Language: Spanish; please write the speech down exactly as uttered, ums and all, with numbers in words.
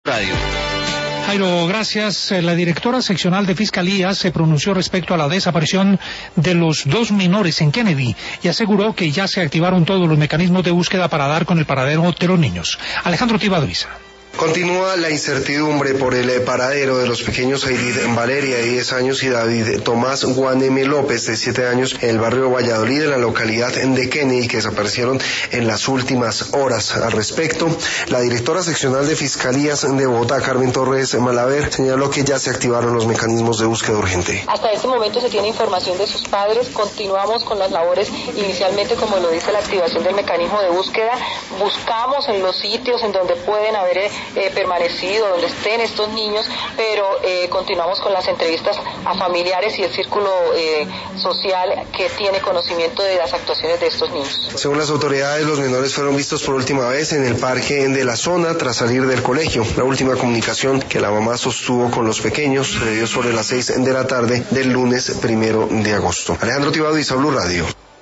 Radio. Jairo, gracias. La directora seccional de Fiscalía se pronunció respecto a la desaparición de los dos menores en Kennedy y aseguró que ya se activaron todos los mecanismos de búsqueda para dar con el paradero de los niños. Alejandro Tibaduiza. Continúa la incertidumbre por el paradero de los pequeños Airid Valeria, de diez años, y David Tomás Guaneme López, de siete años, en el barrio Valladolid, en la localidad de Kennedy, que desaparecieron en las últimas horas. Al respecto, la directora seccional de Fiscalías de Bogotá, Carmen Torres Malaver, señaló que ya se activaron los mecanismos de búsqueda urgente. Hasta este momento se tiene información de sus padres, continuamos con las labores, inicialmente, como lo dice la activación del mecanismo de búsqueda, buscamos en los sitios en donde pueden haber eh, Eh, permanecido, donde estén estos niños, pero eh, continuamos con las entrevistas a familiares y el círculo eh, social que tiene conocimiento de las actuaciones de estos niños. Según las autoridades, los menores fueron vistos por última vez en el parque de la zona tras salir del colegio. La última comunicación que la mamá sostuvo con los pequeños se dio sobre las seis de la tarde del lunes primero de agosto. Alejandro Tibaduiza, Blue Radio.